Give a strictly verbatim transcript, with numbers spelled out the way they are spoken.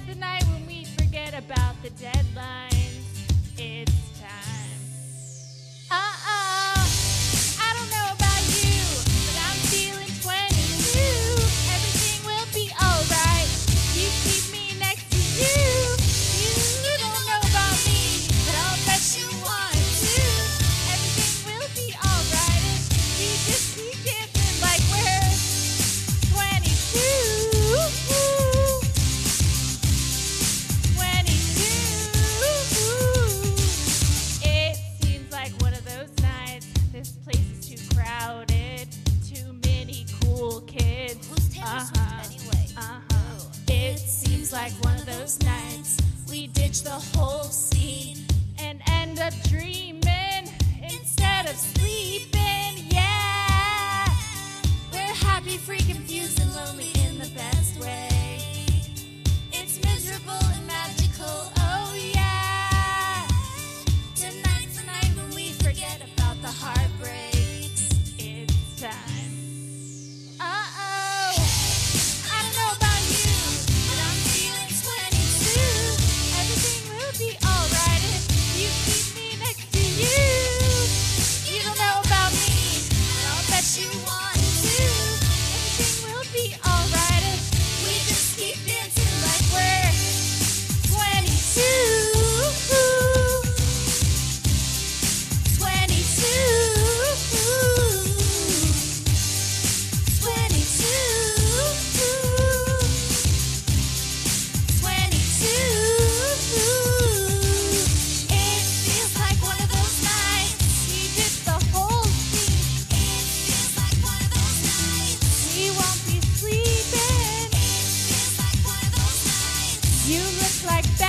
the night when we forget about the deadlines. It's time. Uh-oh, I don't know about you, but I'm feeling twenty-two. Everything will be alright. You keep me next to you. You don't know about me, but I'll bet you want to. Everything will be alright if we just keep dancing like we're twenty-two. It seems like one of those nights. This place is too crowded. Too many cool kids. Who's Taylor Swift anyway? Uh-huh. It seems like one of those nights. We ditch the whole scene and end up dreaming instead of sleeping. Yeah, we're happy, free, confused, and lonely in the best way. It's miserable and magical. Oh yeah. Tonight's the night when we forget about the heartbreaks. It's time. Uh-oh, I don't know about you, but I'm feeling twenty-two. Everything will be alright if you keep me next to you. You don't know about me, but I'll bet you want to. Everything will be alright if we just keep dancing like we're twenty-two. You look like that.